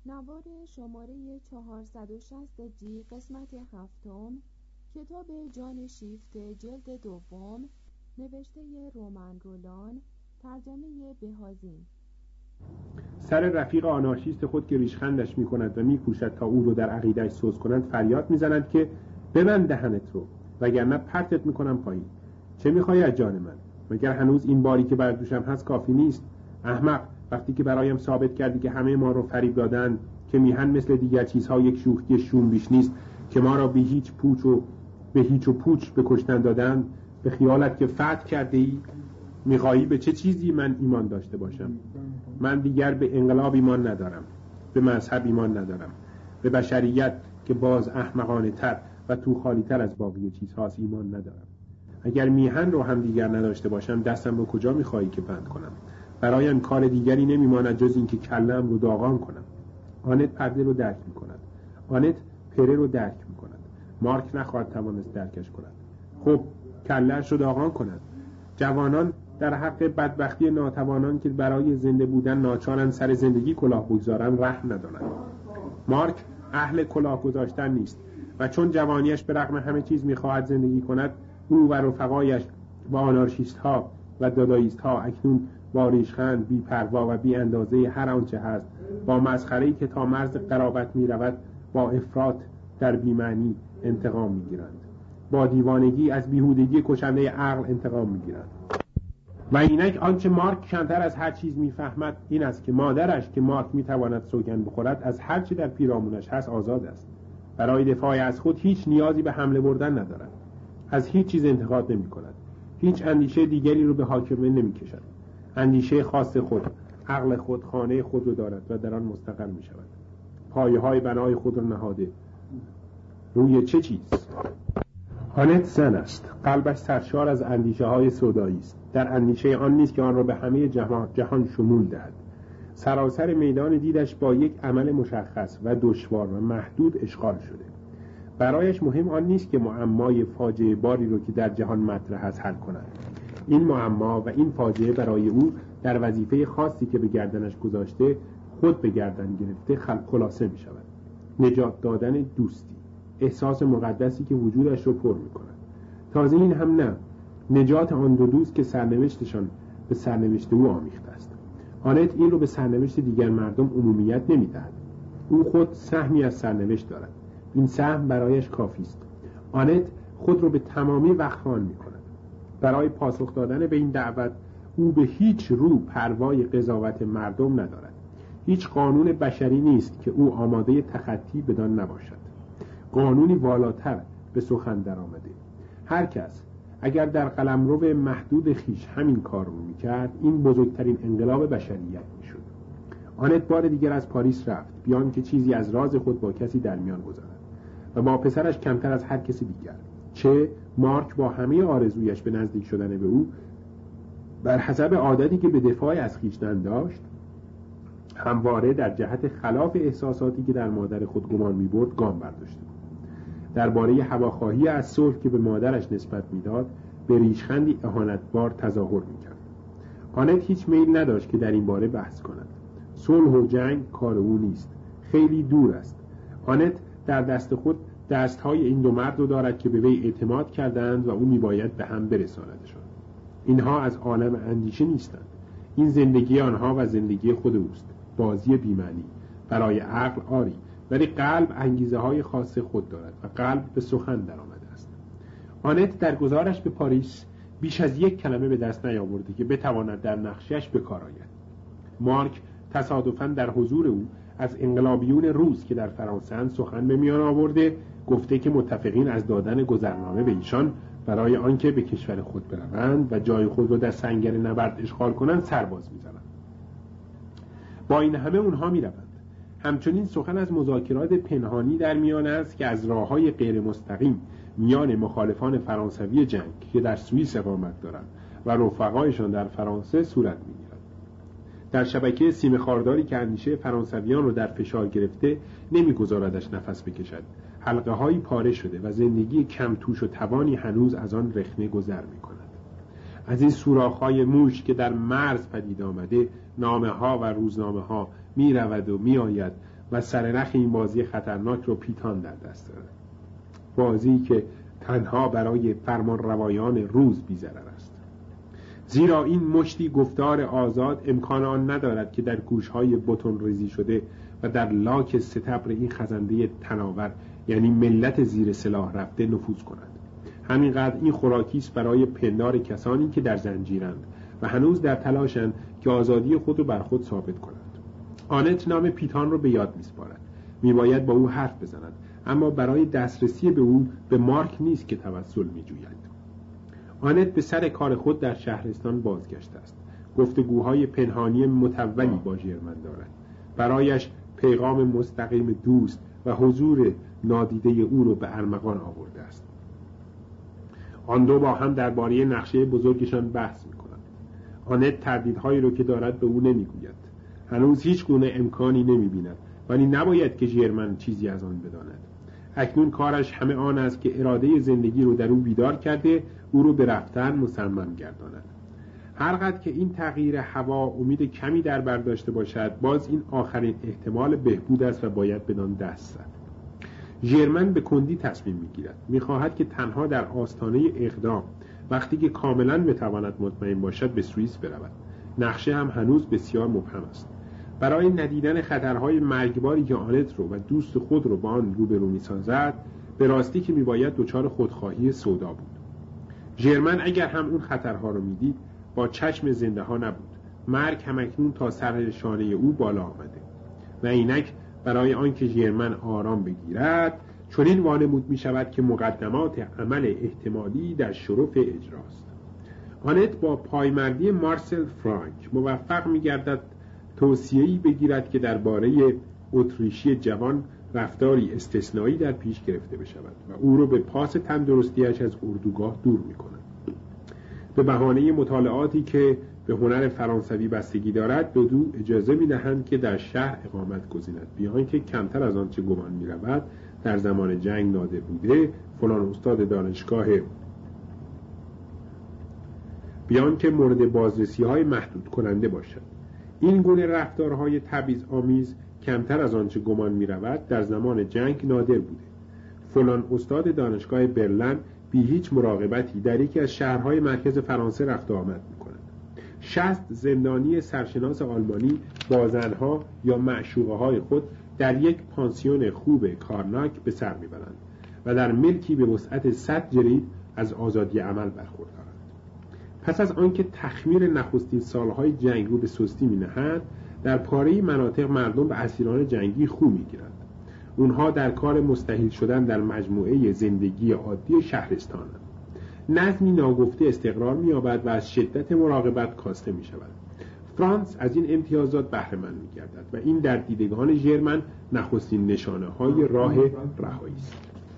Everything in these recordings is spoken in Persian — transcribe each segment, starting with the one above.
نوار شماره 460 جی قسمت هفتم، کتاب جان شیفت جلد دوم، نوشته رومن رولان، ترجمه بهازین. سر رفیق آنارشیست خود که ریشخندش می‌کند و می‌کوشد تا او رو در عقیده‌اش سوز کند فریاد می‌زند که ببند دهنت رو وگرنه پرتت می‌کنم پایین. چه می‌خوای از جان من؟ مگر هنوز این باری که بر دوشم هست کافی نیست؟ احمق، وقتی که برایم ثابت کردی که همه ما رو فریب دادن، که میهن مثل دیگر چیزها یک شوخی شوم بیش نیست، که ما را به هیچ و پوچ به کشتن دادن، به خیالت که فتح کرده ای، میخواهی به چه چیزی من ایمان داشته باشم؟ من دیگر به انقلاب ایمان ندارم، به مذهب ایمان ندارم، به بشریت که باز احمقانه تر و تو خالی تر از باقی چیزهاست ایمان ندارم. اگر میهن رو هم دیگر نداشته باشم دستم رو کجا میخواهی که بند کنم؟ برایم کار دیگری نمیماند جز این که کلم رو داغان کنم. آنت پرده رو درک میکند، آنت پره رو درک میکند. مارک نخواهد توانست درکش کند. خب کله‌اش رو داغان کند. جوانان در حق بدبختی ناتوانان که برای زنده بودن ناچارن سر زندگی کلاه بگذارن رحم ندارند. مارک اهل کلاه گذاشتن نیست و چون جوانیش به رغم همه چیز میخواهد زندگی کند، او و رفقایش و آنارشیست ها و داداییست ها اکنون با ریشخند، بی پروا و بی اندازه هر آنچه هست، با مسخره‌ای که تا مرز قرابت می رود، با افراط در بی‌معنی انتقام می گیرند. با دیوانگی از بیهودگی کشنده عقل انتقام می گیرند. و اینک آنچه مارک کمتر از هر چیز میفهمد این است که مادرش که مارک میتواند سوگند بخورد از هر چه در پیرامونش هست آزاد است. برای دفاع از خود هیچ نیازی به حمله بردن ندارد. از هیچ چیز انتقاد نمی کند. هیچ اندیشه دیگری رو به حاکمه نمی کشد. اندیشه خاص خود، عقل خود، خانه خود رو دارد و در آن مستقل می شود. پایه های بنای خود رو نهاده. روی چه چیز؟ آنت زن است. قلبش سرشار از اندیشه های سودایی است. در اندیشه آن نیست که آن را به همه جهان شمول دهد. سراسر میدان دیدش با یک عمل مشخص و دشوار و محدود اشغال شده. برایش مهم آن نیست که معمای فاجعه باری رو که در جهان مطرح است حل کند. این معما و این فاجعه برای او در وظیفه خاصی که به گردنش گذاشته خود به گردن گرفته خلاصه می شود. نجات دادن دوستی، احساس مقدسی که وجودش رو پر می کند. تازه این هم نه، نجات آن دو دوست که سرنوشتشان به سرنوشت او آمیخته است. آنت این رو به سرنوشت دیگر مردم عمومیت نمی دهد. او خود سهمی از سرنوشت دارد. این سهم برایش کافی است. آنت خود رو به تمامی وقفان می کند. برای پاسخ دادن به این دعوت او به هیچ رو پروای قضاوت مردم ندارد. هیچ قانون بشری نیست که او آماده تخطی بدان نباشد. قانونی والاتر به سخن در آمده. هر کس اگر در قلمرو محدود خیش همین کار رو میکرد این بزرگترین انقلاب بشریت میشد. آنت بار دیگر از پاریس رفت بیان که چیزی از راز خود با کسی در میان گذارد و با پسرش کمتر از هر کسی دیگر. چه مارک با همه آرزویش به نزدیک شدن به او بر حسب عادتی که به دفاع از خویشتن داشت همواره در جهت خلاف احساساتی که در مادر خود گمان می‌برد گام برداشته بود. درباره هواخواهی از صلح که به مادرش نسبت میداد به ریشخندی اهانتبار تظاهر می‌کرد. آنت هیچ میل نداشت که در این باره بحث کند. صلح و جنگ کار او نیست، خیلی دور است. آنت در دست خود دستهای این دو مرد رو دارد که به وی اعتماد کردند و او میباید به هم برساندشان. اینها از عالم اندیشه نیستند. این زندگی آنها و زندگی خود اوست. بازی بی‌معنی. برای عقل آری، ولی قلب انگیزه های خاص خود دارد و قلب به سخن در آمده است. آنت در گذارش به پاریس بیش از یک کلمه به دست نیاورده که بتواند در نقشش بکار آید. مارک تصادفاً در حضور او از انقلابیون روس که در فرانسه سخن به میان آورده، گفته که متفقین از دادن گذرنامه به ایشان برای آنکه به کشور خود بروند و جای خود را در سنگر نبرد اشغال کنند سرباز می‌زنند. با این همه اونها می‌روند. همچنین سخن از مذاکرات پنهانی در میان است که از راه‌های غیر مستقیم میان مخالفان فرانسوی جنگ که در سوئیس اقامت دارند و رفقایشان در فرانسه صورت می‌گیرد. در شبکه سیم خارداری که اندیشه فرانسویان رو در فشار گرفته نمی‌گذاردش نفس بکشد. حلقه‌هایی پاره شده و زندگی کم توش و توانی هنوز از آن رخنه گذر می‌کند. از این سوراخ‌های موش که در مرز پدید آمده نامه‌ها و روزنامه‌ها می‌رود و می‌آید و سرنخ این بازی خطرناک رو پیتان در دست دارد. بازی که تنها برای فرمان روایان روز بی‌ضرر است، زیرا این مشتی گفتار آزاد امکان آن ندارد که در گوش‌های بتون ریزی شده و در لاک ستبر این خزنده تناور، یعنی ملت زیر سلاح رفته، نفوذ کند. همینقدر این خوراکی است برای پندار کسانی که در زنجیرند و هنوز در تلاشند که آزادی خود را بر خود ثابت کنند. آنت نام پیتان را به یاد می‌سپارد. میباید با او حرف بزند، اما برای دسترسی به او به مارک نیست که توسل می‌جوید. آنت به سر کار خود در شهرستان بازگشته است. گفتگوهای پنهانی متولی با ژرمن دارد. برایش پیغام مستقیم دوست و حضور نادیده او را به ارمغان آورده است. آن دو با هم درباره نقشه بزرگشان بحث می‌کنند. آنت تردیدهایی را که دارد به او نمی‌گوید. هنوز هیچ گونه امکانی نمی‌بیند، ولی نباید که ژرمن چیزی از آن بداند. اکنون کارش همه آن است که اراده زندگی رو در او بیدار کرده، او رو به رفتن مصمم گرداند. هرقدر که این تغییر هوا امید کمی در بر داشته باشد، باز این آخرین احتمال بهبود است و باید بدان دست زد. ژرمن به کندی تصمیم می‌گیرد. می‌خواهد که تنها در آستانه اقدام، وقتی که کاملاً بتواند مطمئن باشد، به سوئیس برود. نقشه هم هنوز بسیار مبهم است. برای ندیدن خطرهای مرگباری که آنت رو و دوست خود رو با آن روبرو می‌سازد، به راستی که می‌باید دچار خودخواهی سودا بود. ژرمن اگر هم اون خطرها رو می‌دید، با چشم زنده ها نبود. مرگ همکنون تا سر شانه او بالا آمده و اینک برای آنکه ژرمن آرام بگیرد، چنین وانمود می‌شود که مقدمات عمل احتمالی در شرف اجراست. آنت با پایمردی مارسل فرانک موفق می‌گردد توصیه‌ای بگیرد که درباره اتریشی جوان رفتاری استثنایی در پیش گرفته بشود و او را به پاس تندرستیش از اردوگاه دور می‌کند. به بهانه مطالعاتی که به هنر فرانسوی بستگی دارد، دو اجازه می‌دهند که در شهر اقامت گزیند، بیان که کمتر از آنچه گمان می‌رود در زمان جنگ نادر بوده، فلان استاد دانشگاه، بیان که مورد بازرسی‌های محدود کننده باشد. این گونه رفتارهای تبعیض‌آمیز کمتر از آنچه گمان می‌رود در زمان جنگ نادر بوده. فلان استاد دانشگاه برلین بی هیچ مراقبتی در یکی از شهرهای مرکز فرانسه رفت و آمد می‌کند. 60 زندانی سرشناس آلمانی با زنها یا معشوقه‌های خود در یک پانسیون خوب کارناک به سر می‌برند و در ملکی به وسعت 100 جرید از آزادی عمل برخوردارند. پس از آنکه تخمیر نخستین سالهای جنگ رو به سستی می‌نهند، در پاره‌ای مناطق مردم به اسیران جنگی خو می‌گیرند. اونها در کار مستحیل شدن در مجموعه زندگی عادی شهرستانند. نظمی ناگفته استقرار می‌یابد و از شدت مراقبت کاسته می‌شود. فرانس از این امتیازات بهره مند می‌گردد و این در دیدگان ژرمن نخستین نشانه‌های راه رهایی است.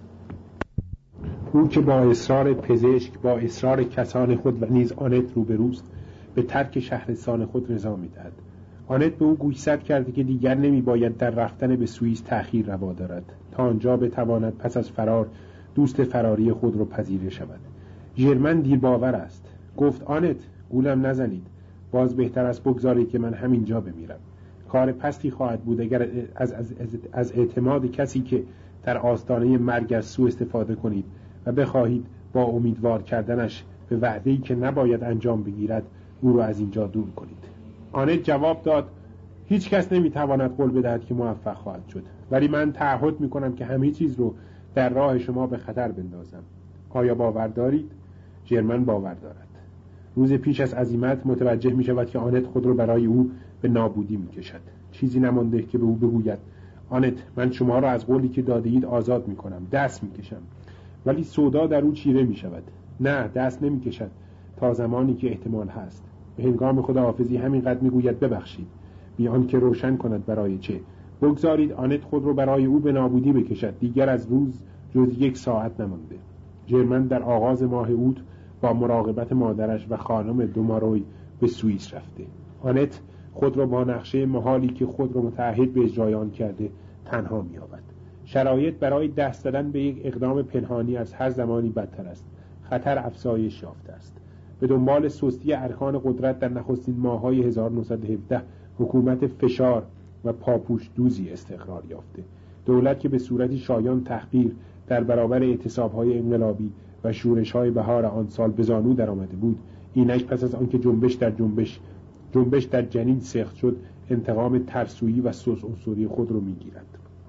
او که با اصرار پزشک، با اصرار کسان خود و نیز آنت روبروست، به ترک شهرستان خود رضا می‌دهد. آنت به او گوشزد کرده که دیگر نمی‌باید در رفتن به سوئیس تأخیر روا دارد تا آنجا بتواند پس از فرار دوست فراری خود را پذیره شود. ژرمن دیر باور است. گفت آنت، گولم نزنید. باز بهتر است بگذارید که من همینجا بمیرم. کار پستی خواهد بود اگر از اعتماد کسی که در آستانه مرگ از سو استفاده کنید و بخواهید با امیدوار کردنش به وعده‌ای که نباید انجام بگیرد او را از اینجا دور کنید. آنت جواب داد: هیچ کس نمیتواند قول بدهد که موفق خواهد شد، ولی من تعهد میکنم که همه چیز رو در راه شما به خطر بندازم. آیا باور دارید؟ ژرمن باور دارد. روز پیش از عزیمت متوجه میشود که آنت خود رو برای او به نابودی میکشد. چیزی نمانده که به او بگوید: آنت، من شما را از قولی که دادید آزاد میکنم، دست میکشم. ولی سودا در او چیره میشود. نه، دست نمیکشد تا زمانی که احتمال هست. به هنگام خداحافظی همینقدر میگوید ببخشید، بیان که روشن کند برای چه. بگذارید آنت خود رو برای او به نابودی بکشد. دیگر از روز جز 1 ساعت نمانده. ژرمن در آغاز ماه اوت با مراقبت مادرش و خانم دوماروی به سوئیس رفته. آنت خود را با نقشه محالی که خود را متعهد به اجرای آن کرده تنها می‌یابد. شرایط برای دست زدن به یک اقدام پنهانی از هر زمانی بدتر است. خطر افزایش یافته است. به دنبال سستی ارکان قدرت در نخستین ماه‌های 1917 حکومت فشار و پاپوش دوزی استقرار یافته. دولت که به صورتی شایان تحقیر در برابر اعتصاب‌های انقلابی و شورش‌های بهار آن سال به زانو درآمده بود، اینک پس از آنکه جنبش در جنین سخت شد، انتقام ترسویی و سوءعنصری خود را می‌گیرد.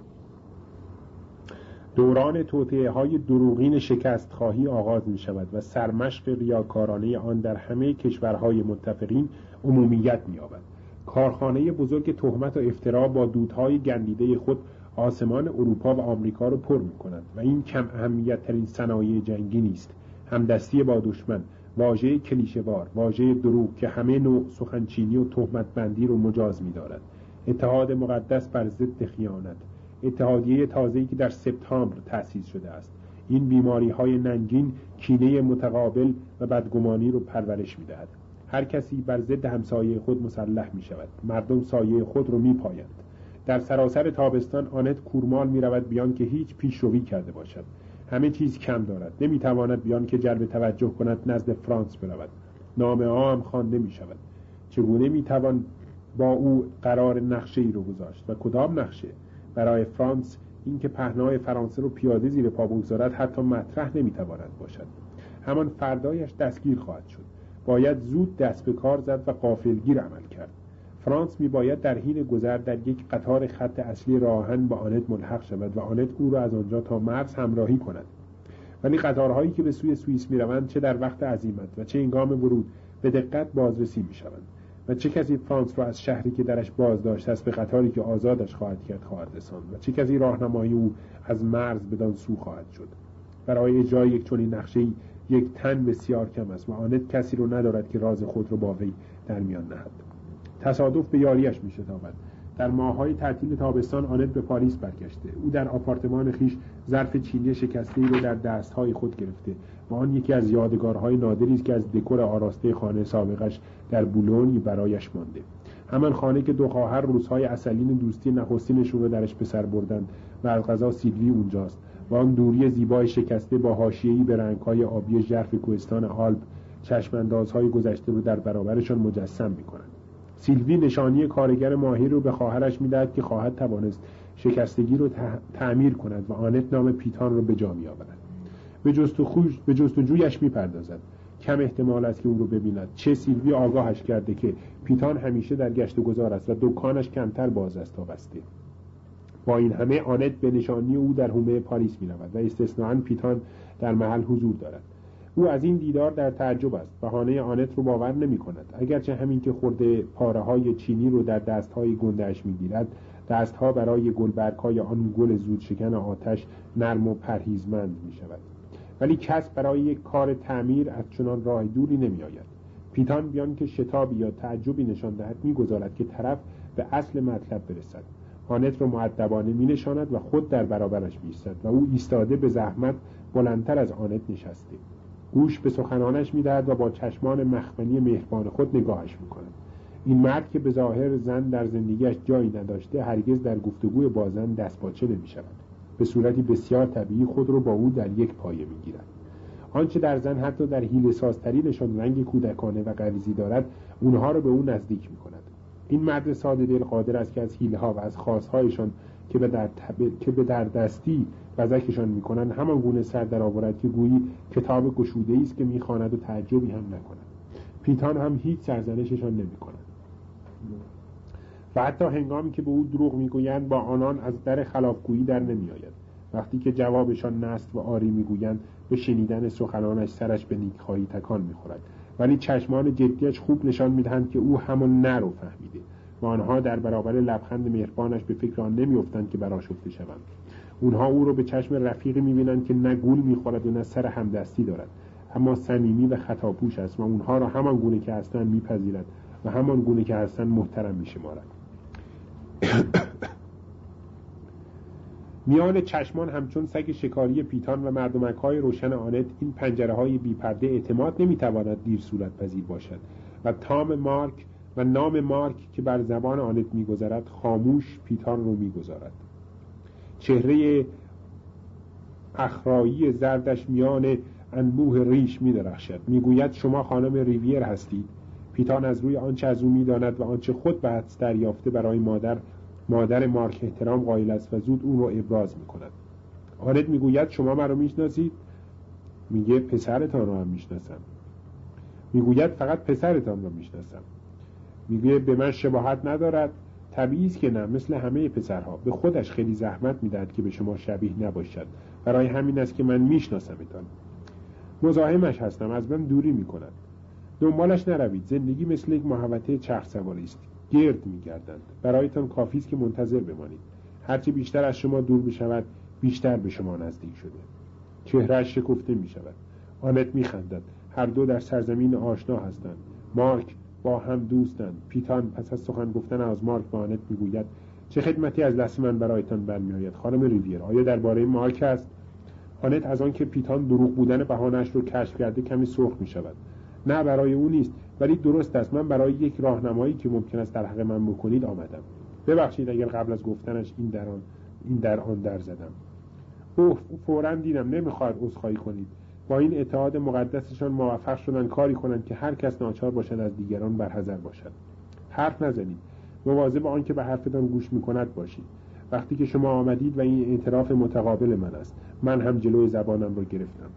دوران توطئه‌های دروغین شکست خواهی آغاز می شود و سرمشق ریاکارانه آن در همه کشورهای متفقین عمومیت می یابد. کارخانه بزرگ تهمت و افترا با دودهای گندیده خود آسمان اروپا و آمریکا را پر می کند و این کم اهمیت ترین صنایع جنگی نیست. همدستی با دشمن، واژه کلیشه‌وار، واژه دروغ که همه نوع سخنچینی و تهمت بندی را مجاز می دارد. اتحاد مقدس بر ضد خیانت، اتحادیه تازه‌ای که در سپتامبر تأسیس شده است. این بیماری‌های ننگین کینه متقابل و بدگمانی رو پرورش می‌دهد. هر کسی بر ضد همسایه خود مسلح می‌شود. مردم سایه خود رو می‌پایند. در سراسر تابستان آنت کورمال می‌رود بیان که هیچ پیشروی کرده باشد. همه چیز کم دارد. نمی‌تواند بیان که جلب توجه کند نزد فرانس برود. نامه‌ها هم خوانده می‌شود. چگونه می‌توان با او قرار نقشه‌ای رو گذاشت و کدام نقشه؟ برای فرانس اینکه پهنای فرانسه رو پیاده زیر پا بگذارد حتی مطرح نمیتواند باشد. همان فردایش دستگیر خواهد شد. باید زود دست به کار زد و غافلگیر عمل کرد. فرانس میباید در حین گذر در یک قطار خط اصلی راهن با آنت ملحق شود و آنت او را از آنجا تا مرز همراهی کند. ولی قطارهایی که به سوی سوئیس میروند چه در وقت عزیمت و چه هنگام ورود به دقت بازرسی میشوند و چه کسی فرانس را از شهری که درش بازداشته است به قطاری که آزادش خواهد کرد خواهد رساند و چه کسی راهنمای او از مرز بدان سو خواهد شد. برای اجرای یک چنین نقشه‌ای یک تن بسیار کم است و آنت کسی رو ندارد که راز خود را با وی در میان نهد. تصادف به یاریش می‌شتابد. در ماه‌های تعطیل تابستان آنت به پاریس برگشته. او در آپارتمان خیش ظرف چینی شکسته‌ای را در دست‌های خود گرفته و آن یکی از یادگارهای نادری است که از دکور آراسته خانه سابقش در بولونی برایش مانده. همان خانه که دو خواهر روزهای عسلین دوستی نخستینشون رو درش به سر بردند و از قضا سیلوی اونجاست و آن دوری زیبای شکسته با حاشیه‌ای به رنگ‌های آبی ژرف کوهستان آلپ چشم‌اندازهای گذشته رو در برابرشان مجسم می‌کند. سیلوی نشانی کارگر ماهر رو به خواهرش می‌دهد که خواهد توانست شکستگی رو تعمیر کند و آنت نام پیتان رو به جا می‌آورد. به جستجویش می‌پردازد. کم احتمال است که او رو ببیند. چه سیلوی آگاهش کرده که پیتان همیشه در گشت و گذار است و دکانش کمتر باز است تا بسته. با این همه آنت به نشانی او در حومه پاریس می‌رود و استثناءً پیتان در محل حضور دارد. او از این دیدار در تعجب است. بهانه آنت رو باور نمی‌کند. اگرچه همین که خورده پاره‌های چینی رو در دست‌های گنده‌اش می‌گیرد، دست‌ها برای گلبرگ‌های آن گل زودشکن آتش نرم و پرهیزمند می‌شود. ولی کس برای یک کار تعمیر از چنان راه دوری نمی‌آید. پیتان بیان که شتابی یا تعجبی نشان دهد می‌گذارد که طرف به اصل مطلب برسد. آنت رو مؤدبانه می‌نشاند و خود در برابرش می‌ایستد و او ایستاده به زحمت بلندتر از آنت نشسته. گوش به سخنانش می‌دهد و با چشمان مخملی مهربان خود نگاهش می‌کند. این مرد که به ظاهر زن در زندگیش جایی نداشته هرگز در گفتگوی با زن دستپاچه نمی‌شود. به صورتی بسیار طبیعی خود رو با او در یک پایه می‌گیرد. آنچه در زن حتی در حیله‌سازترینشان رنگ کودکانه و غریزی دارد، اونها رو به او نزدیک می‌کند. این مرد ساده دل قادر است که از حیله‌ها و از خواست‌هایشان که به دردستی وزکشان می‌کنند همان گونه سر در آورد که گویی کتاب گشوده‌ای است که می‌خواند و تعجبی هم نکند. پیتان هم هیچ سرزنششان نمی‌کند. و حتی هنگامی که به او دروغ میگویند با آنان از در خلافگویی در نمیآید. وقتی که جوابشان نست و آری میگویند به شنیدن سخنانش سرش به نیکخواهی تکان میخورد، ولی چشمان جدیش خوب نشان میدهند که او همون نه رو فهمیده و آنها در برابر لبخند مهربانش به فکر آن نمیافتند که برآشفته شوند. اونها او رو به چشم رفیقی میبینند که نه گول میخورد و نه سر همدستی دارد، اما صمیمی و خطاپوش است و اونها را همان گونه که هستند میپذیرد و همان گونه که هستند محترم میشمارد. میان چشمان همچون سگ شکاری پیتان و مردمک‌های روشن آنت این پنجره‌های بی‌پرده اعتماد نمی‌تواند دیر صورت پذیر باشد و نام مارک که بر زبان آنت می‌گذرد خاموش پیتان رو می‌گذارد. چهره اخرایی زردش میان انبوه ریش می‌درخشد. می‌گوید شما خانم ریویر هستید. پیتان از روی آنچه از او می‌داند و آنچه خود به حدس دریافته برای مادر مادر مارک احترام قائل است و زود اون رو ابراز میکند. آنت میگوید شما مرا میشناسید؟ میگه پسرتان رو هم میشناسم. میگوید فقط پسرتان رو میشناسم. میگه به من شباهت ندارد؟ طبیعی است که نه، مثل همه پسرها به خودش خیلی زحمت میدهد که به شما شبیه نباشد، برای همین است که من میشناسمتان. مزاحمش هستم، از من دوری میکند. دنبالش نروید، زندگی مثل یک محوطه چرخ سواری است، گرد میگردند. برایتان کافی است که منتظر بمانید. هرچی بیشتر از شما دور بشود بیشتر به شما نزدیک شده. چهرهش شکفته میشود. آنت میخندد. هر دو در سرزمین آشنا هستند. مارک با هم دوستند. پیتان پس از سخن گفتن از مارک به آنت میگوید چه خدمتی از دست من برایتان برمیآید خانم ریویر؟ آیا درباره مارک است؟ آنت از آن که پیتان دروغ بودن بهانه‌اش رو کشف کرده کمی سرخ میشود. نه، برای او نیست، ولی درست است، من برای یک راهنمایی که ممکن است در حق من بکنید آمدم. ببخشید اگر قبل از گفتنش این در آن در زدم. فوراً دیدم نمیخواهد عذرخواهی کنید. با این اتحاد مقدسشان موفق شدن کاری کنند که هر کس ناچار باشد از دیگران برحذر باشد. حرف نزنید. مواظب آن که به حرفتان گوش میکند باشید. وقتی که شما آمدید و این اعتراف متقابل من است، من هم جلوی زبانم رو گرفتم.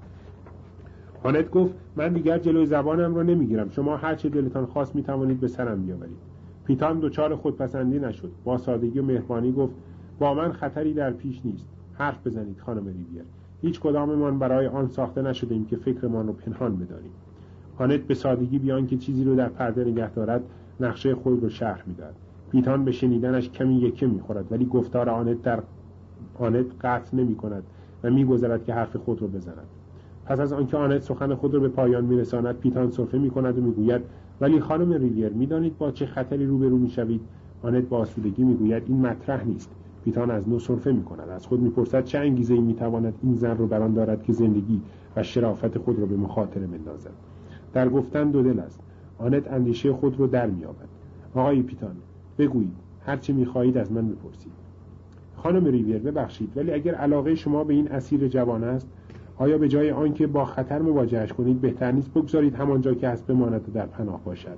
آنت گفت من دیگر جلوی زبانم رو نمیگیرم. شما هر چه دلتان خواست میتوانید به سرم بیاورید. پیتان دچار خودپسندی نشد. با سادگی و مهربانی گفت با من خطری در پیش نیست. حرف بزنید خانم ریویر. هیچ کداممان برای آن ساخته نشدیم که فکرمان رو پنهان بداریم. آنت به سادگی بیان که چیزی رو در پرده نگه دارد نقشه خود رو شرح میداد. پیتان به شنیدنش کمی یکه میخورد، ولی گفتار آنت قطع نمیکند و میگذارد که حرف خود رو بزند. پس از آنکه آنت سخن خود را به پایان میرساند، پیتان سرفه میکند و میگوید ولی خانم ریویر میدانید با چه خطری روبرو میشوید؟ آنت با آسودگی میگوید این مطرح نیست. پیتان از نو سرفه میکند. از خود میپرسد چه انگیزه‌ای میتواند این زن رو بران دارد که زندگی و شرافت خود را به مخاطره بندازد. در گفتن دو دل است. آنت اندیشه خود رو در مییابد. آقای پیتان بگویید، هر چه میخواهید از من بپرسید. خانم ریویر ببخشید، ولی اگر علاقه شما به این اسیر جوان است، آیا به جای آنکه با خطر مواجهش کنید بهتر نیست بگذارید همانجا که هست بماند و در پناه باشد؟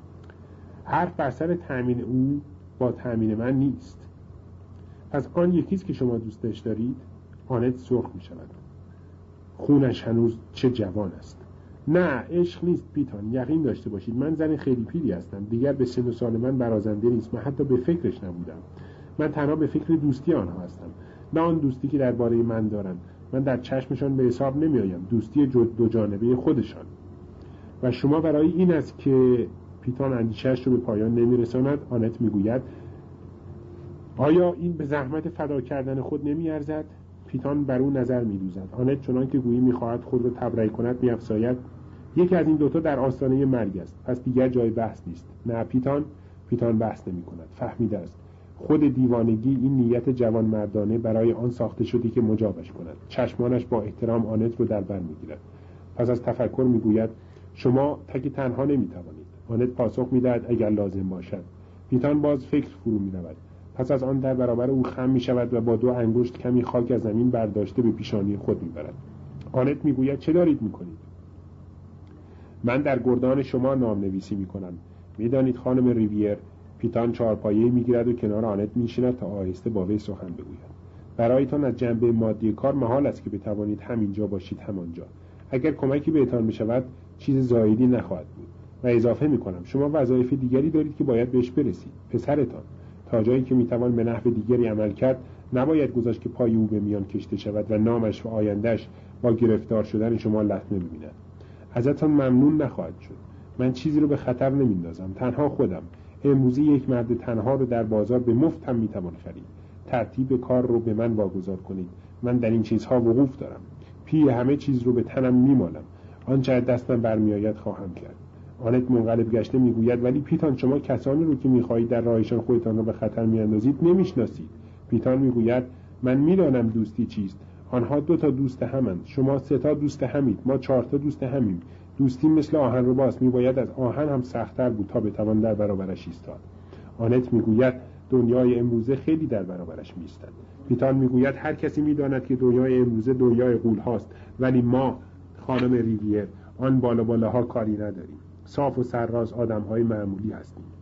حرف بر سر تأمین او با تأمین من نیست. پس آن یکیست که شما دوستش دارید؟ آنت سرخ می شود. خونش هنوز چه جوان است. نه، عشق نیست پیتان، یقین داشته باشید من زن خیلی پیری هستم. دیگر به سن و سال من برازنده نیست. من حتی به فکرش نبودم. من تنها به فکر دوستی آنها هستم، نه آن دوستی که درباره من دارند. من در چشمشان به حساب نمی آیم. دوستی دو جانبه خودشان. و شما برای این است که پیتان اندیشه‌اش رو به پایان نمی رساند. آنت می گوید آیا این به زحمت فدا کردن خود نمی ارزد؟ پیتان بر او نظر می دوزد. آنت چنان که گویی می خواهد خود رو تبرئه کند می افزاید یکی از این دوتا در آستانه مرگ است، پس دیگر جای بحث نیست. نه پیتان بحث نمی کند. فهمیده است خود دیوانگی این نیت جوان مردانه برای آن ساخته شده که مجابش کند. چشمانش با احترام آنت رو در بر می گیرد. پس از تفکر می گوید شما تک تنها نمی توانید. آنت پاسخ می دهد اگر لازم باشد. پیتان باز فکر فرو می رود. پس از آن در برابر او خم می شود و با 2 انگشت کمی خاک از زمین برداشته به پیشانی خود می برد. آنت می گوید چه دارید می کنید؟ من در گردان شما نام نویسی می کنم. می دانید خانم ریویر. پیتان چهارپایه‌ای می گیرد و کنار آنت می شیند تا آهسته با وی سخن بگوید. برایتان از جنبه مادی کار محال است که بتوانید همینجا باشید همانجا. اگر کمکی بهتان بشود چیز زایدی نخواهد بود. و اضافه می کنم شما وظایف دیگری دارید که باید بهش برسید. پسرتان تا جایی که میتوان به نحو دیگری عمل کرد نباید گذاشت که پای او به میان کشته شود و نامش و آیندهش با گرفتار شدن شما لطمه ببیند. ازتان ممنون نخواهد شد. من چیزی رو به خطر نمیندازم. تنها خودم. امروزی یک مرد تنها رو در بازار به مفت هم میتوان خرید. ترتیب کار رو به من واگذار کنید. من در این چیزها وقوف دارم. پی همه چیز رو به تنم میمالم. آنچه از دستم برمیآید خواهم کرد. آنت منقلب گشته میگوید ولی پیتان شما کسانی رو که میخواهید در راهشان خودتان را به خطر میاندازید نمیشناسید. پیتان میگوید من میدانم دوستی چیست. آنها 2 تا دوست همند. شما 3 تا دوست همید. ما 4 تا دوست همیم. دوستی مثل آهن رباست. میباید از آهن هم سخت‌تر بود تا بتوان در برابرش ایستاد. آنت میگوید دنیای امروزه خیلی در برابرش میایستد. پیتان میگوید هر کسی میداند که دنیای امروزه دنیای غول هاست، ولی ما خانم ریویر آن بالا بالاها کاری نداریم. صاف و سرراز آدم‌های معمولی هستیم.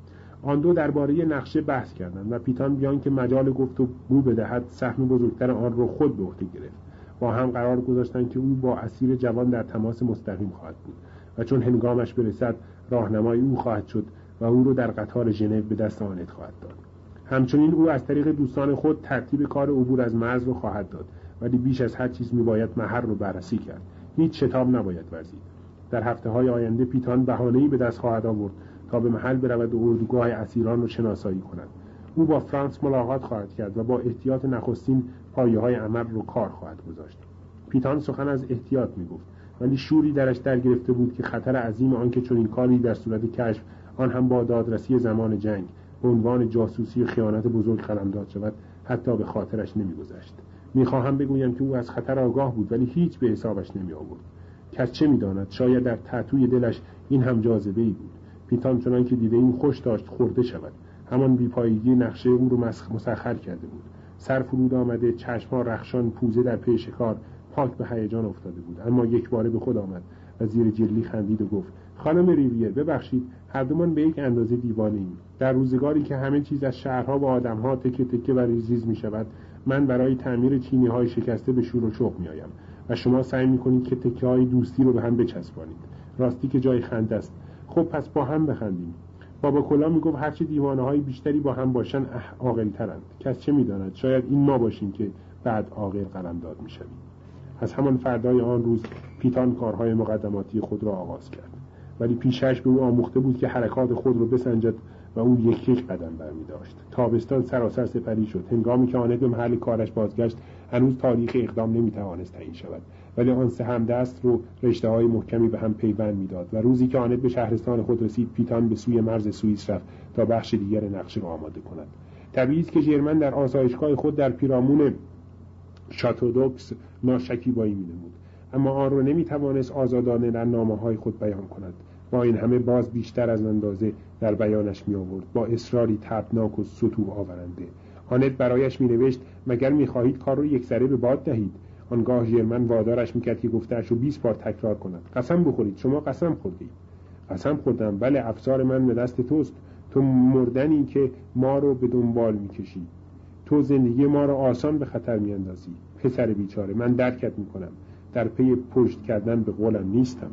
آن دو درباره نقشه بحث کردند و پیتان بیان که مجال گفت و گو بدهد سهم بزرگتر آن را خود به عهده گرفت. با هم قرار گذاشتند که او با اسیر جوان در تماس مستقیم خواهد بود و چون هنگامش برسد راهنمای او خواهد شد و او را در قطار ژنو به دست آنت خواهد داد. همچنین او از طریق دوستان خود ترتیب کار عبور از مرز را خواهد داد، ولی بیش از هر چیز میباید محل رو بررسی کرد. هیچ شتاب نباید ورزید. در هفته‌های آینده پیتان بهانه‌ای به دست خواهد آورد تا به محل برود و اردوگاه اسیران را شناسایی کند. او با فرانس ملاقات خواهد کرد و با احتیاط نخستین پایه‌های عمل رو کار خواهد گذاشت. پیتان سخن از احتیاط میگفت، ولی شوری درش در گرفته بود که خطر عظیم آنکه چنین کاری در صورت کشف، آن هم با دادرسی زمان جنگ، به عنوان جاسوسی و خیانت بزرگ قلمداد شود، حتی به خاطرش نمی‌گذشت. می‌خواهم بگویم که او از خطر آگاه بود، ولی هیچ به حسابش نمی‌آورد. کس چه می‌داند، شاید در تأتوی دلش این هم جاذبه‌ای بود. پیتان چنان که دیده این خوش داشت خورده شود. همان بی‌پایگی نقشه او رو مسخر کرده بود. سر فرود آمده، چشم‌ها رخشان، پوزه در پی شکار، پاک به هیجان افتاده بود. اما یک باره به خود آمد و زیر جلی خندید و گفت: خانم ریویر، ببخشید، هر دومان به یک اندازه دیوانه‌ایم. در روزگاری که همه چیز از شهرها و آدم‌ها تکه تکه و ریزریز می‌شود، من برای تعمیر چینی‌های شکسته به شور و شوق می‌آیم و شما سعی می‌کنید که تکه‌های دوستی رو به هم بچسبانید. راستی که جای خنده است. خب پس با هم بخندیم. بابا کلا میگفت هرچه دیوانه‌های بیشتری با هم باشن عاقل‌ترند. کس چه می‌داند، شاید این ما باشیم که بعد عاقل قلمداد می‌شویم. از همان فردای آن روز پیتان کارهای مقدماتی خود را آغاز کرد، ولی پیشش به او آموخته بود که حرکات خود را بسنجد و او یک یک قدم برمی داشت. تابستان سراسر سپری شد. هنگامی که آنت به محل کارش بازگشت، هنوز تاریخ اقدام نمی‌توانست تعیین شود، ولی آن سه همدست رو رشته‌های محکمی به هم پیوند می‌داد و روزی که آنت به شهرستان خود رسید، پیتان به سوی مرز سوئیس رفت تا بخش دیگر نقشه را آماده کند. طبیعی است که ژرمن در آسایشگاه خود در پیرامون شاتودوکس ناشکیبایی می‌نمود، اما آن را نمی‌توانست آزادانه در نامه‌های خود بیان کند. با این همه باز بیشتر از اندازه در بیانش می‌آورد، با اصراری تابناک و سطوح آورنده. آنت برایش می‌نوشت: مگر می‌خواهید کار را یکسره به باد دهید؟ آنگاه ژرمن وادارش می‌کرد که گفته‌اش را 20 بار تکرار کند. قسم بخورید. شما قسم خوردید. قسم خوردم. بله، افسار من به دست توست. تو مردنی که ما رو به دنبال می‌کشی. تو زندگی ما را آسان به خطر می‌اندازی. پسر بیچاره، من درکت می‌کنم. در پی پشت کردن به قولم نیستم.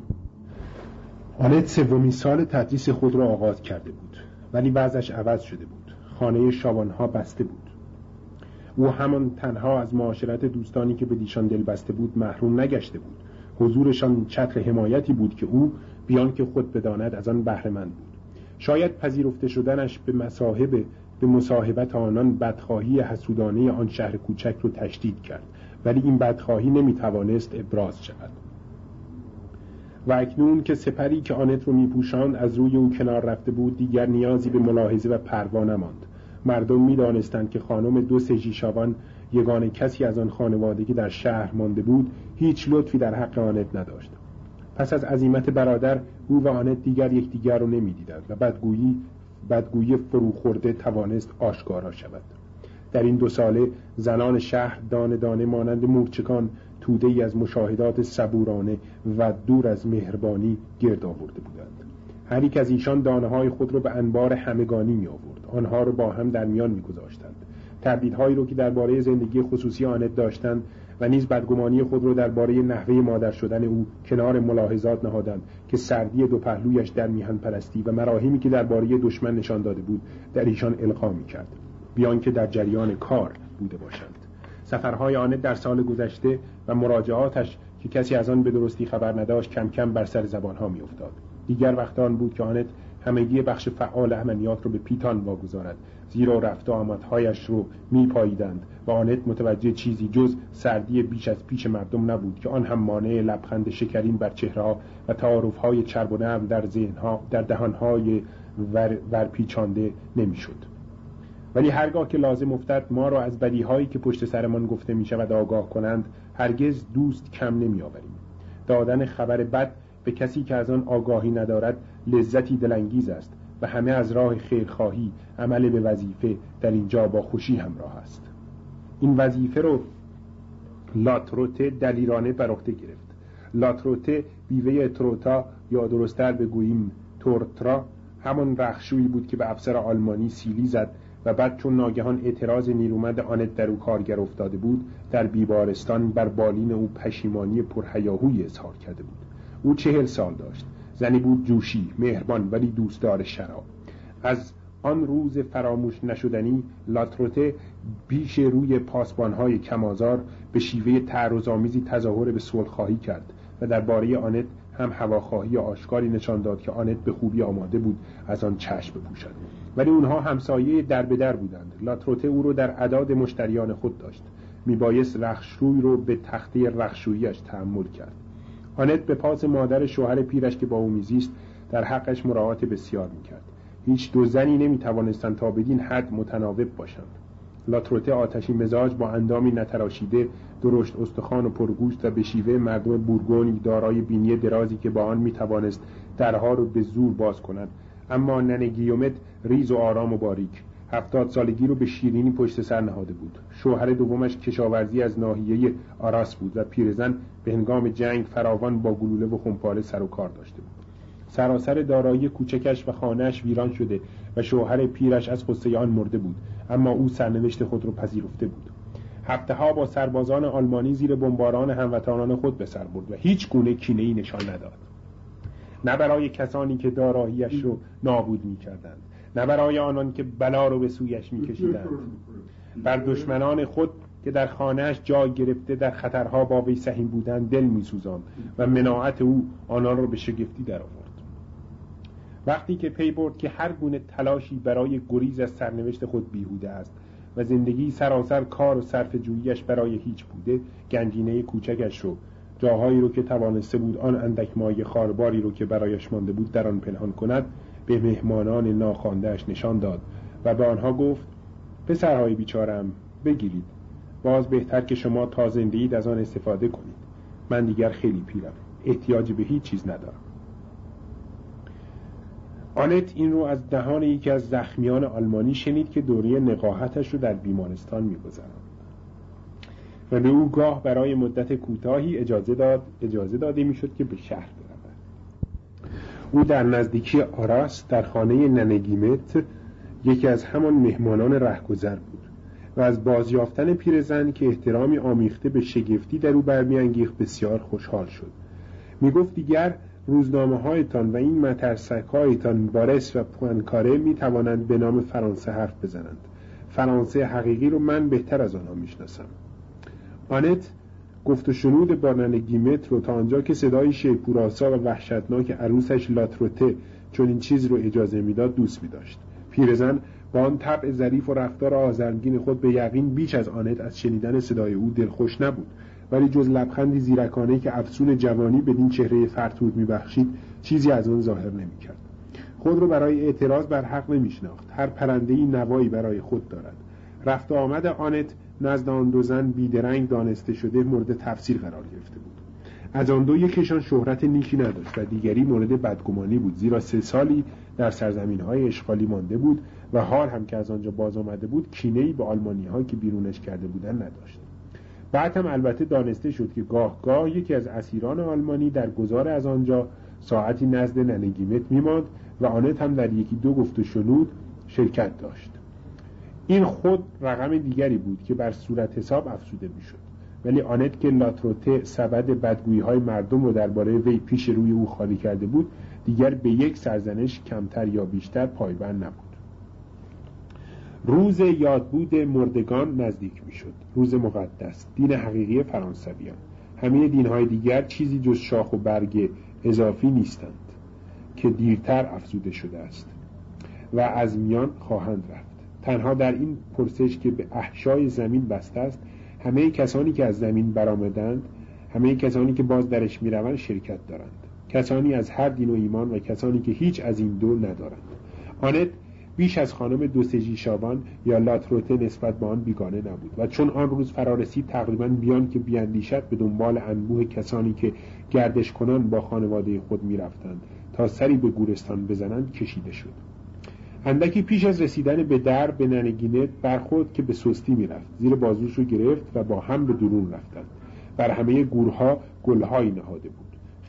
آنت سومین سال تدریس خود را آغاز کرده بود، ولی وضعش عوض شده بود. خانه شابانها بسته بود. او همان تنها از معاشرت دوستانی که به دیشان دل بسته بود محروم نگشته بود. حضورشان چتر حمایتی بود که او بیان که خود بداند از آن بهره مند بود. شاید پذیرفته شدنش به مصاحبت آنان بدخواهی حسودانه آن شهر کوچک رو تشدید کرد، ولی این بدخواهی نمیتوانست ابراز شود. و اکنون که سپری که آنت رو میپوشاند از روی او کنار رفته بود، دیگر نیازی به ملاحظه و پروا نماند. مردم میدانستند که خانم دو سژیشاوان، یگانه کسی از آن خانواده که در شهر مانده بود، هیچ لطفی در حق آنت نداشت. پس از عزیمت برادر، او و آنت دیگر یکدیگر رو نمیدیدند و بدگویی فروخورده توانست آشکارا شود. در این 2 ساله زنان شهر دانه دانه مانند مورچکان توده‌ای از مشاهدات صبورانه و دور از مهربانی گرد آورده بودند. هر یک از ایشان دانه‌های خود را به انبار همگانی می آورد. آنها را با هم در میان می‌گذاشتند. تردیدهایی را که درباره زندگی خصوصی آنت داشتند و نیز بدگمانی خود را درباره نحوه مادر شدن او کنار ملاحظات نهادند که سردی دو پهلویش در میهن پرستی و مراهمی که درباره دشمن نشان داده بود در ایشان القا می‌کرد، بیان که در جریان کار بوده باشند. سفرهای آنت در سال گذشته و مراجعاتش که کسی از آن به درستی خبر نداشت کم کم بر سر زبانها می‌افتاد. دیگر وقت آن بود که آنت همگی بخش فعال عملیات رو به پیتان واگذارد، زیرا رفت و آمدهایش رو میپاییدند و آنت متوجه چیزی جز سردی بیش از پیش مردم نبود که آن هم مانع لبخند شکرین بر چهره‌ها و تعارف‌های چرب و نرم در ذهن‌ها در دهان‌های ورپیچانده نمی‌شد. ولی هرگاه که لازم افتاد ما را از بدیهایی که پشت سرمان گفته می‌شود آگاه کنند، هرگز دوست کم نمی‌آوریم. دادن خبر بد به کسی که از آن آگاهی ندارد لذتی دلانگیز است و همه از راه خیرخواهی عمل به وظیفه در اینجا با خوشی همراه است. این وظیفه رو لاتروته دلیرانه بر عهده گرفت. لاتروته بیوه تروتا یا درست‌تر بگوییم تورترا همان رخشویی بود که به افسر آلمانی سیلی زد و بعد چون ناگهان اعتراض نیرومند آنت در او کارگر افتاده بود، در بیمارستان بر بالین او پشیمانی پرهیاهویی اظهار کرده بود. او 40 سال داشت. زنی بود جوشی، مهربان ولی دوستدار شراب. از آن روز فراموش نشدنی لاتروته بیش روی پاسبانهای کمازار به شیوه تعرض‌آمیزی تظاهر به صلح‌خواهی کرد و درباره آنت هم هواخواهی آشکاری نشان داد که آنت به خوبی آماده بود از آن چشم بپوشد. ولی اونها همسایه در به در بودند. لاتروته او رو در اعداد مشتریان خود داشت. میبایست رخشروی رو به تخته رخشوییش تحمل کرد. آنت به پاس مادر شوهر پیرش که با او میزیست در حقش مراعات بسیار میکرد. هیچ دو زنی نمیتوانستند تا بدین حد متناوب باشند. لاتروته آتشی مزاج با اندامی نتراشیده، درشت استخوان و پرگوشت و به شیوه مردم بورگونی دارای بینی درازی که با آن میتوانست درها رو به زور باز کند. اما ننه گیومت ریز و آرام و باریک 70 سالگی رو به شیرینی پشت سر نهاده بود. شوهر دومش کشاورزی از ناحیه آراس بود و پیرزن به هنگام جنگ فراوان با گلوله و خمپاره سر و کار داشته بود. سراسر دارایی کوچکش و خانه‌اش ویران شده و شوهر پیرش از غصه آن مرده بود، اما او سرنوشت خود را پذیرفته بود. هفته‌ها با سربازان آلمانی زیر بمباران هموطنان خود به سر برد و هیچ گونه کینه‌ای نشان نداد. نه برای کسانی که دارایی‌اش رو نابود می‌کردند، نه برای آنان که بلا رو به سویش می‌کشیدند. بر دشمنان خود که در خانه‌اش جای گرفته در خطرها با وی سهیم بودند دل می‌سوزاند و مناعت او آنان را به شگفتی درآورد. وقتی که پی برد که هر گونه تلاشی برای گریز از سرنوشت خود بیهوده است و زندگی سراسر کار و صرف جوییش برای هیچ بوده، گنجینه کوچکش رو، جاهایی رو که توانسته بود آن اندک مایه خارباری رو که برایش مانده بود در آن پنهان کند، به مهمانان ناخوانده‌اش نشان داد و به آنها گفت: پسرهای بیچارم، بگیرید. باز بهتر که شما تا زنده اید از آن استفاده کنید. من دیگر خیلی پیرم، احتیاجی به هیچ چیز ندارم. آنت این رو از دهان یکی از زخمیان آلمانی شنید که دوره نقاهتش رو در بیمارستان می‌گذراند و به او گاه برای مدت کوتاهی اجازه داده می‌شد که به شهر برود. او در نزدیکی آراس در خانه ننه گیمت یکی از همان مهمانان رهگذر بود و از بازیافتن پیرزن که احترامی آمیخته به شگفتی در او برمی‌انگیخت بسیار خوشحال شد. می‌گفت دیگر روزنامه‌هایتان و این مترسک‌هایتان بارس و پوانکاره می‌توانند به نام فرانسه حرف بزنند. فرانسه حقیقی رو من بهتر از آنها می‌شناسم. آنت گفت و شنود با ننه گیمت رو تا آنجا که صدای شیپوراسا و وحشتناک عروسش لاتروته چون این چیز رو اجازه میداد دوست می‌داشت. پیرزن با آن طبع ظریف و رفتار آزرمگین خود به یقین بیش از آنت از شنیدن صدای او دلخوش نبود، ولی جز لبخندی زیرکانه‌ای که افسون جوانی بدین چهره فرتود می‌بخشید چیزی از آن ظاهر نمی‌کرد. خود رو برای اعتراض بر حق نمی‌شناخت. هر پرنده‌ای نوایی برای خود دارد. رفت و آمد آنت نزد آن دو زن بیدرنگ دانسته شده مورد تفسیر قرار گرفته بود. از آن دو یکیشان شهرت نیکی نداشت و دیگری مورد بدگمانی بود، زیرا 3 سالی در سرزمین‌های اشغالی مانده بود و حال هم که از آنجا باز آمده بود کینه‌ای به آلمانی‌ها که بیرونش کرده بودند نداشت. بعد هم البته دانسته شد که گاه یکی از اسیران آلمانی در گذار از آنجا ساعتی نزد ننه گیمت می‌ماند و آنت هم در یکی دو گفت و شنود شرکت داشت. این خود رقم دیگری بود که بر صورت حساب افزوده می‌شد، ولی آنت که لاتروته سبد بدگویی‌های مردم رو درباره وی پیش روی او خالی کرده بود دیگر به یک سرزنش کمتر یا بیشتر پایبند نبود. روز یادبود مردگان نزدیک میشد. روز مقدس، دین حقیقی فرانسویان. همه دینهای دیگر چیزی جز شاخ و برگ اضافی نیستند که دیرتر افزوده شده است و از میان خواهند رفت. تنها در این پرسش که به احشای زمین بسته است همه کسانی که از زمین برآمدند، همه کسانی که باز درش میروند شرکت دارند. کسانی از هر دین و ایمان و کسانی که هیچ از این دو ندارند. آنت بیش از خانم دوسژی شابان یا لاتروته نسبت به آن بیگانه نبود و چون آن روز فرارسید تقریباً بیان که بیاندیشد به دنبال انبوه کسانی که گردش کنان با خانواده خود میرفتند تا سری به گورستان بزنند کشیده شد. اندکی پیش از رسیدن به در به ننه گیمت برخورد که به سستی میرفت. زیر بازوش رو گرفت و با هم به درون رفتند. بر همه گورها گلهایی نهاده بود.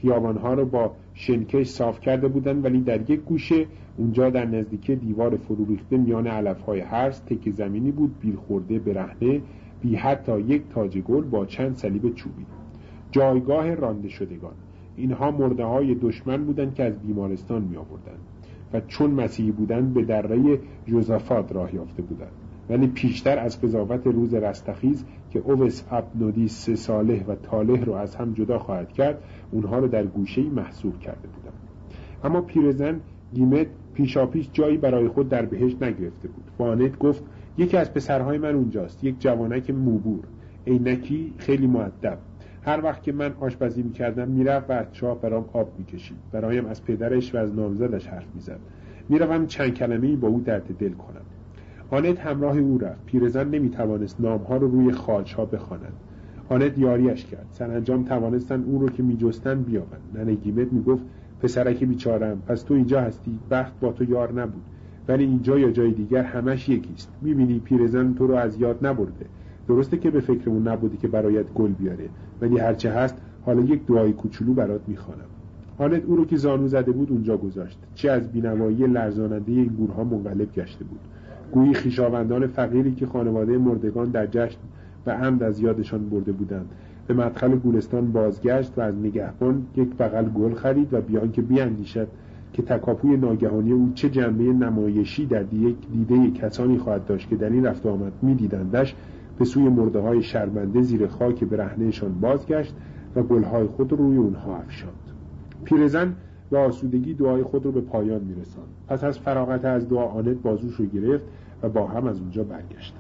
خیابانها رو با شنکش صاف کرده بودند، ولی در یک گوشه اونجا در نزدیکی دیوار فرو ریخته میان علفهای هرز تکه زمینی بود، بیل خورده برهنه، بی حتی یک تاج گل با چند صلیب چوبی. جایگاه رانده شدگان. اینها مرده های دشمن بودند که از بیمارستان می آوردند و چون مسیحی بودند به دره یوزافات راه یافته بودند، ولی پیشتر از قضاوت روز رستخیز که اوس ابنودیس 3 ساله و طالح رو از هم جدا خواهد کرد، اونها رو در گوشه‌ای محصور کرده بودند. اما پیرزن گیمت پیشاپیش جایی برای خود در بهشت نگرفته بود. با آنت گفت یکی از پسرهای من اونجاست، یک جوانک موبور، عینکی، خیلی مؤدب. هر وقت که من آشپزی می‌کردم میرفت و از چاه برام آب می‌کشید. برایم از پدرش و از نامزدش حرف می‌زد. میروم چند کلمه‌ای با او درد دل کنم. آنت همراه او رفت. پیرزن نمی‌توانست نام‌ها رو روی خالچ‌ها بخواند. آنت یاریش کرد. سرانجام توانستن اون رو که می‌جستن بیابند. ننه گیمت میگفت پسرک بیچاره‌ام، پس تو اینجا هستی، بخت با تو یار نبود، ولی اینجا یا جای دیگر همش یکیست. می‌بینی پیرزن تو رو از یاد نبرده. درسته که به فکر اون نبودی که برایت گل بیاره، ولی هرچه هست حالا یک دعای کوچولو برات میخوانم. آنت او رو که زانو زده بود اونجا گذاشت. چه از بینوایی لرزاننده این گورها منقلب گشته بود. گویی خویشاوندان فقیری که خانواده مردگان در جشن و عمد از یادشان برده بودند به مدخل گورستان بازگشت و از نگهبان یک بغل گل خرید و بیان که بیاندیشد که تکاپوی ناگهانی او چه جنبه نمایشی در دیده کسانی خواهد داشت که در این رفت آمد می‌دیدندش، به سوی مرده‌های شرمنده زیر خاک برهنه‌شان بازگشت و گل‌های خود رو روی اونها افشاند. پیرزن به آسودگی دعای خود رو به پایان می‌رساند. پس از فراغت از دعا آنت بازوش رو گرفت و با هم از اونجا برگشتند.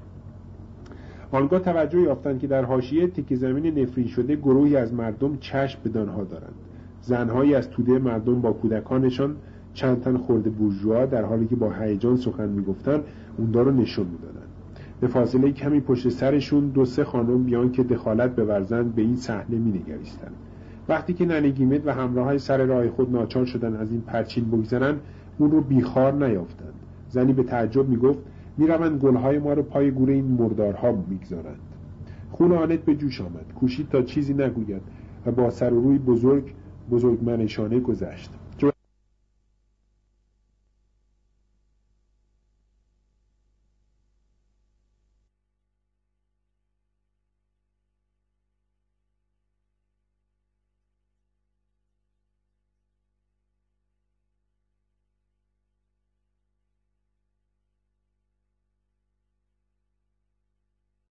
آنگاه توجه یافتند که در حاشیه تکه زمین نفرین شده گروهی از مردم چشم به دانها دارند. زنهایی از توده مردم با کودکانشان، چند تن خرده بورژوا در حالی که با هیجان سخن می‌گفتند اونها رو نشون می‌دادند. به فاصله کمی پشت سرشون 2-3 خانم بیان که دخالت بورزند به این صحنه می‌نگریستند. وقتی که ننه گیمت و همراهای سر راه خود ناچار شدند از این پرچین بگذرند، اون رو بیخار نیافتند. زنی به تعجب میگفت میروند گلهای ما رو پای گور این مردارها میگذارند. خون آنت به جوش آمد. کوشید تا چیزی نگوید و با سر و روی بزرگ منشانه گذشت.